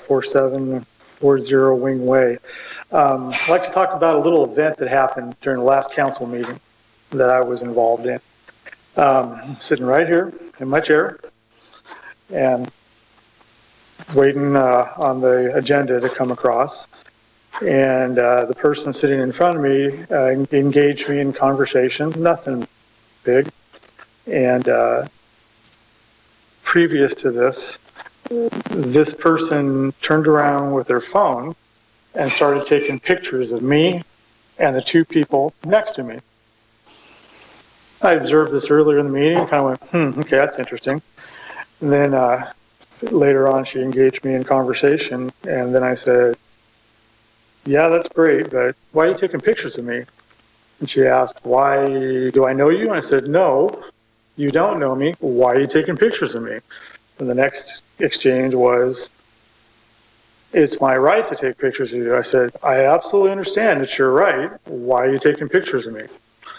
[SPEAKER 10] 4740 Wing Way. I'd like to talk about a little event that happened during the last council meeting that I was involved in. Sitting right here in my chair and waiting on the agenda to come across. And the person sitting in front of me engaged me in conversation, nothing big. And previous to this person turned around with their phone and started taking pictures of me and the two people next to me. I observed this earlier in the meeting and kind of went, okay, that's interesting. And then later on, she engaged me in conversation, and then I said, yeah, that's great, but why are you taking pictures of me? And she asked, why do I know you? And I said, no, you don't know me. Why are you taking pictures of me? And the next exchange was, it's my right to take pictures of you. I said, I absolutely understand it's your right. Why are you taking pictures of me?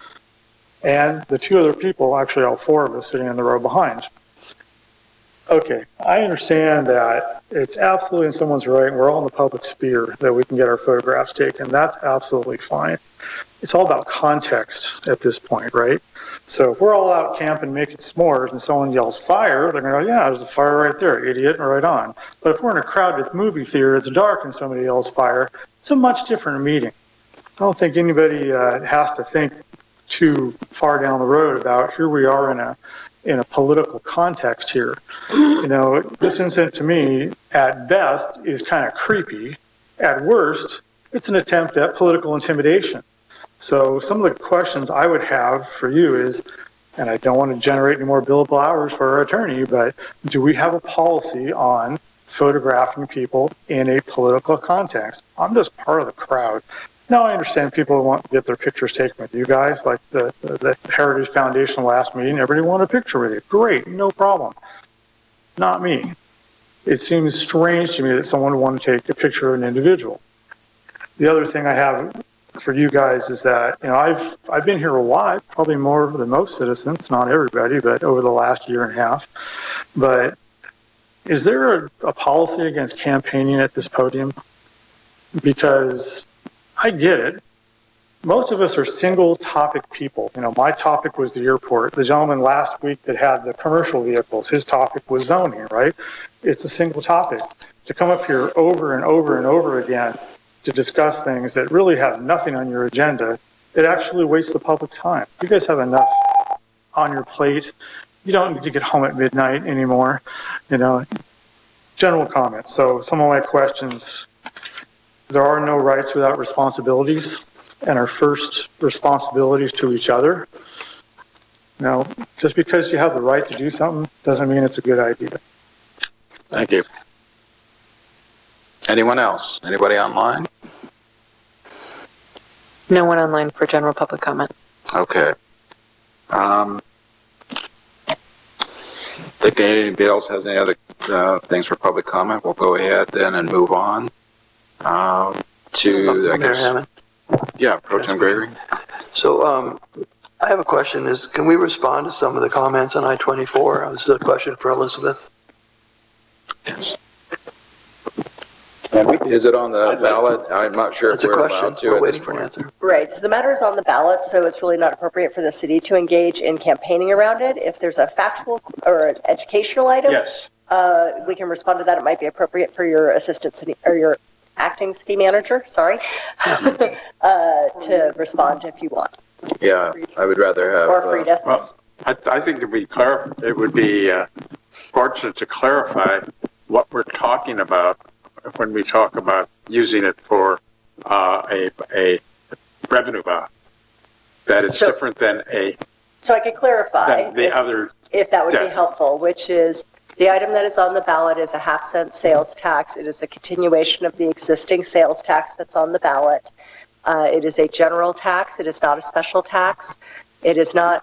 [SPEAKER 10] And the two other people, actually all four of us sitting in the row behind. Okay, I understand that it's absolutely in someone's right, and we're all in the public sphere, that we can get our photographs taken. That's absolutely fine. It's all about context at this point, right? So if we're all out camping making s'mores and someone yells fire, they're going to go, yeah, there's a fire right there, idiot, right on. But if we're in a crowded movie theater, it's dark, and somebody yells fire, it's a much different meeting. I don't think anybody has to think too far down the road about here we are in a political context here. You know, this incident to me, at best, is kind of creepy. At worst, it's an attempt at political intimidation. So some of the questions I would have for you is, and I don't want to generate any more billable hours for our attorney, but do we have a policy on photographing people in a political context? I'm just part of the crowd. Now I understand people want to get their pictures taken with you guys, like the Heritage Foundation last meeting, everybody wanted a picture with you. Great, no problem. Not me. It seems strange to me that someone would want to take a picture of an individual. The other thing I have for you guys is that, you know, I've been here a lot, probably more than most citizens, not everybody, but over the last year and a half. But is there a policy against campaigning at this podium? Because I get it. Most of us are single topic people. You know, my topic was the airport. The gentleman last week that had the commercial vehicles, his topic was zoning, right? It's a single topic. To come up here over and over and over again to discuss things that really have nothing on your agenda, it actually wastes the public time. You guys have enough on your plate. You don't need to get home at midnight anymore. You know, general comments. So some of my questions, there are no rights without responsibilities, and our first responsibility is to each other. Now, just because you have the right to do something doesn't mean it's a good idea.
[SPEAKER 2] Thank you. Anyone else? Anybody online?
[SPEAKER 11] No one online for general public comment.
[SPEAKER 2] Okay. Think anybody else has any other things for public comment? We'll go ahead then and move on to, I guess. Yeah, Pro Tem Gregory.
[SPEAKER 12] So I have a question. Can we respond to some of the comments on I-24? This is a question for Elizabeth.
[SPEAKER 2] Yes. Is it on the ballot? I'm not sure if we're allowed to.
[SPEAKER 12] We're waiting for an answer.
[SPEAKER 13] Right. So the matter is on the ballot, so it's really not appropriate for the city to engage in campaigning around it. If there's a factual or an educational item,
[SPEAKER 6] yes,
[SPEAKER 13] we can respond to that. It might be appropriate for your assistant city or your acting city manager, to respond if you want.
[SPEAKER 2] Yeah, I would rather have.
[SPEAKER 13] Or Frida.
[SPEAKER 6] Well, I think it would be fortunate to clarify what we're talking about when we talk about using it for a revenue bond. That is different than
[SPEAKER 13] So I could clarify
[SPEAKER 6] the other.
[SPEAKER 13] If that would be helpful, which is the item that is on the ballot is a half-cent sales tax. It is a continuation of the existing sales tax that's on the ballot. It is a general tax. It is not a special tax. It is not,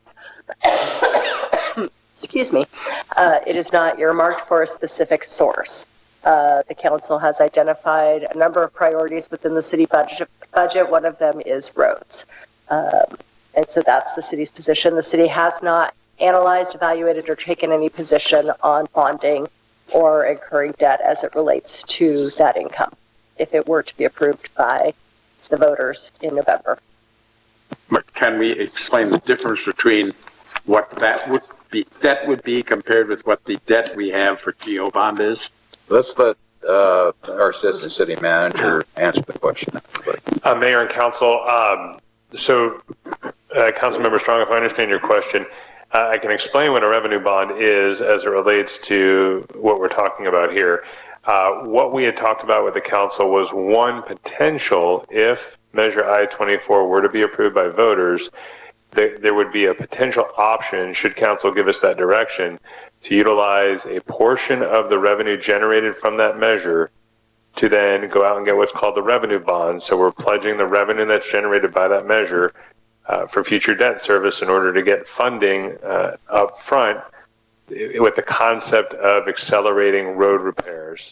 [SPEAKER 13] excuse me, it is not earmarked for a specific source. The council has identified a number of priorities within the city budget. One of them is roads. And so that's the city's position. The city has not analyzed, evaluated, or taken any position on bonding or incurring debt as it relates to that income, if it were to be approved by the voters in November.
[SPEAKER 6] But can we explain the difference between what that would be compared with what the debt we have for GO bond is?
[SPEAKER 2] Let's let our assistant city manager answer the question.
[SPEAKER 14] Mayor and council, Councilmember Strong, if I understand your question, I can explain what a revenue bond is as it relates to what we're talking about here. What we had talked about with the council was one potential, if Measure I-24 were to be approved by voters, there would be a potential option, should council give us that direction, to utilize a portion of the revenue generated from that measure to then go out and get what's called the revenue bond. So we're pledging the revenue that's generated by that measure for future debt service in order to get funding up front with the concept of accelerating road repairs.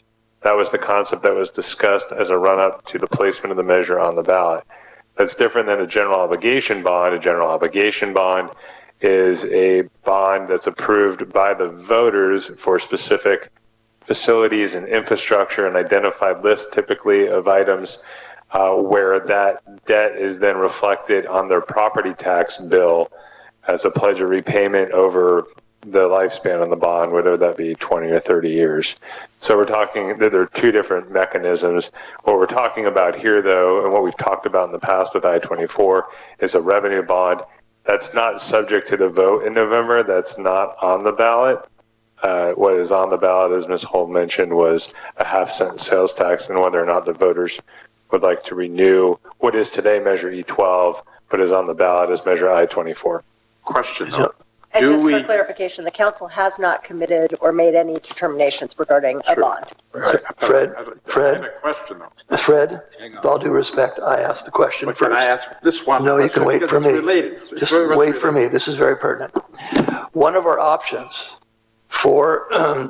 [SPEAKER 14] That was the concept that was discussed as a run-up to the placement of the measure on the ballot. That's different than a general obligation bond. A general obligation bond is a bond that's approved by the voters for specific facilities and infrastructure, and identified list typically of items where that debt is then reflected on their property tax bill as a pledge of repayment over the lifespan of the bond, whether that be 20 or 30 years. So we're talking, there are two different mechanisms. What we're talking about here, though, and what we've talked about in the past with I-24, is a revenue bond that's not subject to the vote in November. That's not on the ballot. What is on the ballot, as Ms. Holt mentioned, was a half-cent sales tax, and whether or not the voters would like to renew what is today Measure E12, but is on the ballot as Measure I-24.
[SPEAKER 6] Question, though.
[SPEAKER 13] And just for clarification, the council has not committed or made any determinations regarding a bond.
[SPEAKER 12] Fred,
[SPEAKER 6] I question, though.
[SPEAKER 12] Fred, with all due respect, I asked the question
[SPEAKER 6] But
[SPEAKER 12] first.
[SPEAKER 6] can I ask this one?
[SPEAKER 12] No, you can wait for me.
[SPEAKER 6] It's related. It's
[SPEAKER 12] Just
[SPEAKER 6] very much
[SPEAKER 12] wait for
[SPEAKER 6] related.
[SPEAKER 12] me. This is very pertinent. One of our options for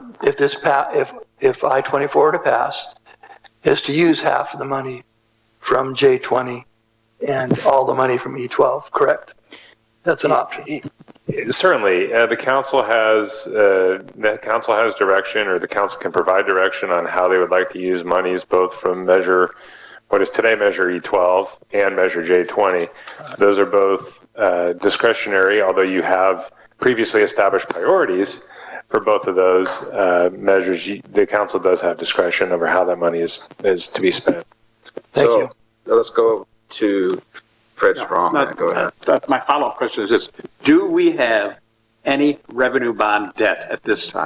[SPEAKER 12] if I-24 were to pass is to use half of the money from J20 and all the money from E12, correct? That's an option.
[SPEAKER 14] Certainly, the council has direction, or the council can provide direction on how they would like to use monies, both from what is today Measure E12 and Measure J20. Those are both discretionary, although you have previously established priorities for both of those measures. The council does have discretion over how that money is to be spent.
[SPEAKER 12] Thank you.
[SPEAKER 2] Let's go to Fred Strong. Go ahead.
[SPEAKER 6] My follow-up question is this. Do we have any revenue bond debt at this time?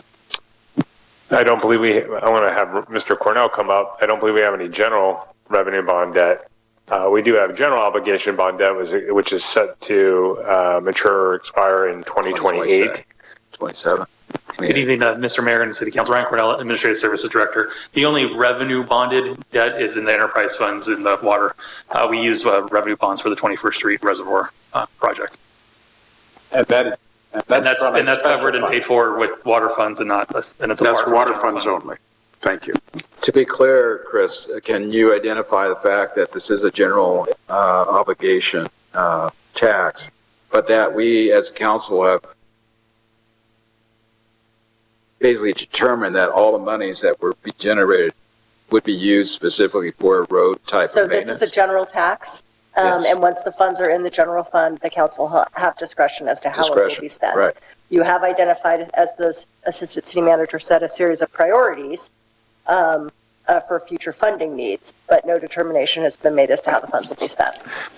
[SPEAKER 14] I don't believe I want to have Mr. Cornell come up. I don't believe we have any general revenue bond debt. We do have general obligation bond debt, which is set to mature or expire in 2028.
[SPEAKER 2] 27.
[SPEAKER 15] Good evening, Mr. Mayor and City Council. Ryan Cornell, Administrative Services Director. The only revenue bonded debt is in the enterprise funds in the water. We use revenue bonds for the 21st Street Reservoir project.
[SPEAKER 6] And
[SPEAKER 15] that's covered and paid for with water funds and not, and it's
[SPEAKER 6] that's water funds only. Thank you.
[SPEAKER 2] To be clear, Chris, can you identify the fact that this is a general obligation tax, but that we as a council have basically determined that all the monies that were generated would be used specifically for a road type
[SPEAKER 13] So
[SPEAKER 2] of maintenance?
[SPEAKER 13] this is a general tax,
[SPEAKER 2] Yes.
[SPEAKER 13] and once the funds are in the general fund, the council have discretion as to how it will be spent.
[SPEAKER 2] Right.
[SPEAKER 13] You have identified, as the Assistant City Manager said, a series of priorities for future funding needs, but no determination has been made as to how the funds will be spent.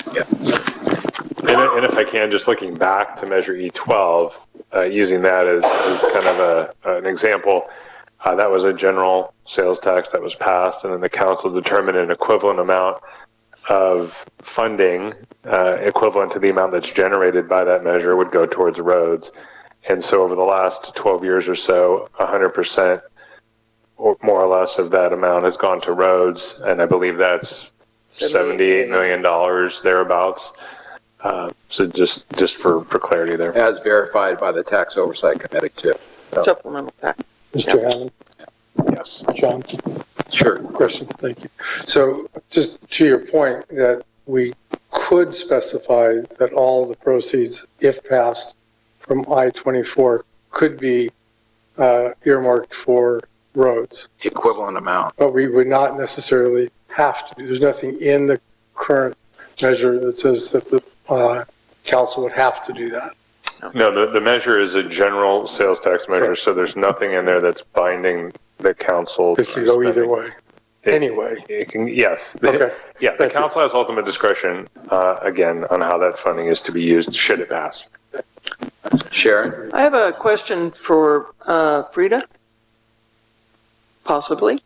[SPEAKER 14] And if I can, just looking back to Measure E12, using that as kind of an example, that was a general sales tax that was passed, and then the council determined an equivalent amount of funding, equivalent to the amount that's generated by that measure, would go towards roads. And so over the last 12 years or so, 100% or more or less of that amount has gone to roads, and I believe that's $78 million thereabouts. So just for clarity there.
[SPEAKER 2] As verified by the Tax Oversight Committee, too.
[SPEAKER 12] Supplemental pack.
[SPEAKER 3] Mr. Hammond?
[SPEAKER 14] Yes.
[SPEAKER 3] John?
[SPEAKER 2] Sure.
[SPEAKER 3] Question, thank you. So just to your point that we could specify that all the proceeds, if passed, from I-24 could be earmarked for roads.
[SPEAKER 2] Equivalent amount.
[SPEAKER 3] But we would not necessarily have to. There's nothing in the current measure that says that the council would have to do that.
[SPEAKER 14] No, the measure is a general sales tax measure, so there's nothing in there that's binding the council.
[SPEAKER 3] It could go either way. Anyway.
[SPEAKER 14] It can, yes.
[SPEAKER 3] Okay.
[SPEAKER 14] Yeah, the council has ultimate discretion, again, on how that funding is to be used, should it pass.
[SPEAKER 2] Sharon?
[SPEAKER 16] I have a question for Frida, possibly.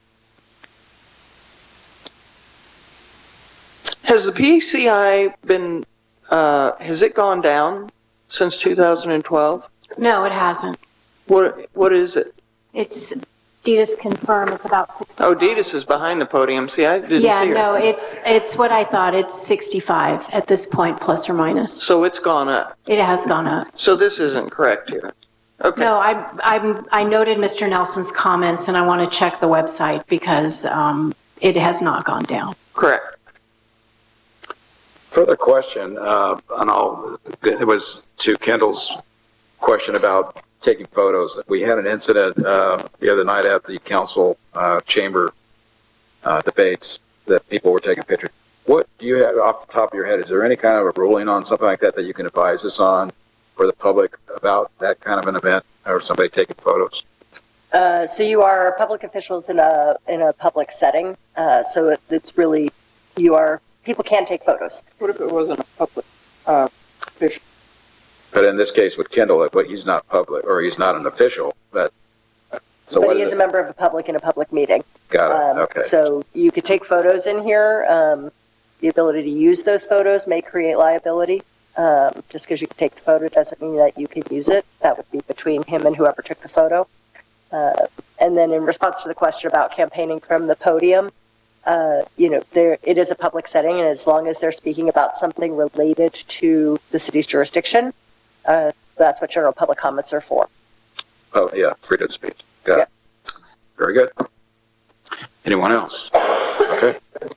[SPEAKER 16] Has the PCI been, has it gone down since 2012?
[SPEAKER 17] No, it hasn't.
[SPEAKER 16] What is it?
[SPEAKER 17] It's Deedus confirm it's about 65.
[SPEAKER 16] Oh, Deedus is behind the podium. See, I didn't see her.
[SPEAKER 17] No, it's what I thought. It's 65 at this point, plus or minus.
[SPEAKER 16] So it's gone up.
[SPEAKER 17] It has gone up.
[SPEAKER 16] So this isn't correct here. Okay.
[SPEAKER 17] No, I noted Mr. Nelson's comments, and I want to check the website because it has not gone down.
[SPEAKER 16] Correct.
[SPEAKER 2] Further question, it was to Kendall's question about taking photos. We had an incident the other night at the council chamber debates that people were taking pictures. What do you have off the top of your head? Is there any kind of a ruling on something like that you can advise us on for the public about that kind of an event or somebody taking photos?
[SPEAKER 13] So you are public officials in a public setting. So it's really, people can take photos.
[SPEAKER 16] What if it wasn't a public official?
[SPEAKER 2] But in this case with Kendall, he's not public or he's not an official, but
[SPEAKER 13] he is a member of the public in a public meeting.
[SPEAKER 2] Got it. Okay.
[SPEAKER 13] So you could take photos in here. The ability to use those photos may create liability. Just because you can take the photo doesn't mean that you can use it. That would be between him and whoever took the photo. And then in response to the question about campaigning from the podium, it is a public setting, and as long as they're speaking about something related to the city's jurisdiction, that's what general public comments are for.
[SPEAKER 2] Oh, yeah, freedom of speech. Got it. Very good. Anyone else? Okay.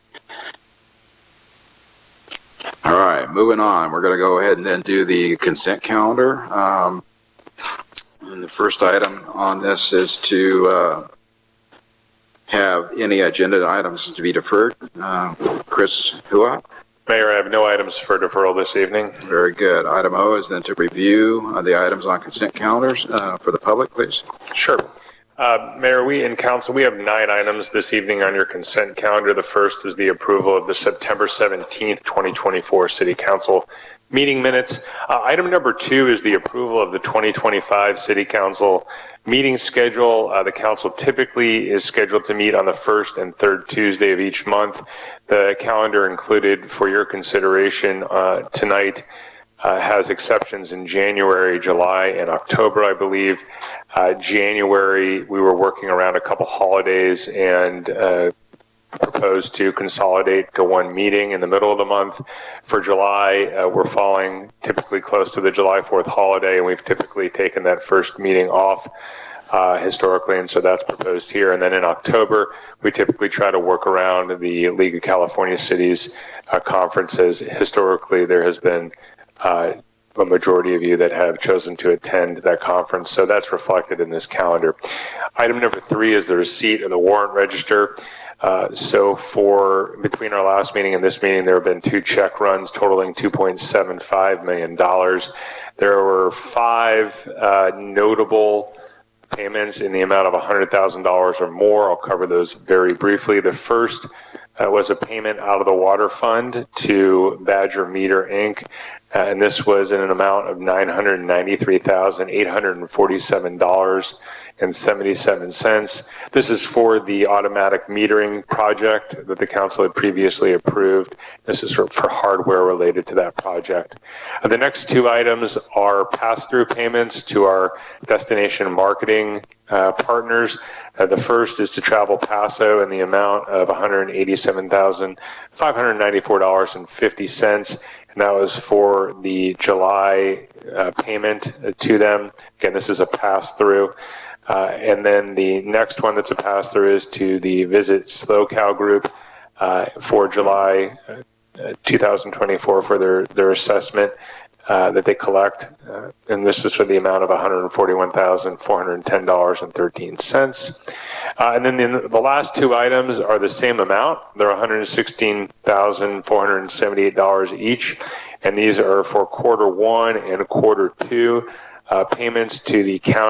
[SPEAKER 2] All right, moving on. We're going to go ahead and then do the consent calendar. And the first item on this is to have any agenda items to be deferred. Chris Hua?
[SPEAKER 14] Mayor, I have no items for deferral this evening.
[SPEAKER 2] Very good. Item O is then to review the items on consent calendars for the public, please.
[SPEAKER 14] Sure. Mayor, we in council, we have 9 items this evening on your consent calendar. The first is the approval of the September 17th, 2024 City Council meeting minutes. Item number 2 is the approval of the 2025 City Council meeting schedule. The council typically is scheduled to meet on the first and third Tuesday of each month. The calendar included for your consideration tonight has exceptions in January, July, and October, I believe. January, we were working around a couple holidays and proposed to consolidate to one meeting in the middle of the month. For July, we're falling typically close to the July 4th holiday, and we've typically taken that first meeting off historically, and so that's proposed here. And then in October, we typically try to work around the League of California Cities conferences. Historically, there has been a majority of you that have chosen to attend that conference, so that's reflected in this calendar. Item number 3 is the receipt of the warrant register. So for between our last meeting and this meeting, there have been 2 check runs totaling $2.75 million. There were 5 notable payments in the amount of $100,000 or more. I'll cover those very briefly. The first was a payment out of the water fund to Badger Meter, Inc., and this was in an amount of $993,847.77. This is for the automatic metering project that the council had previously approved. This is for hardware related to that project. The next 2 items are pass-through payments to our destination marketing partners. The first is to Travel Paso in the amount of $187,594.50. And that was for the July payment to them. Again, this is a pass-through. And then the next one that's a pass-through is to the Visit Slow Cow Group for July 2024 for their assessment that they collect. And this is for the amount of $141,410.13. And then the last 2 items are the same amount. They're $116,478 each. And these are for quarter 1 and quarter 2 payments to the county.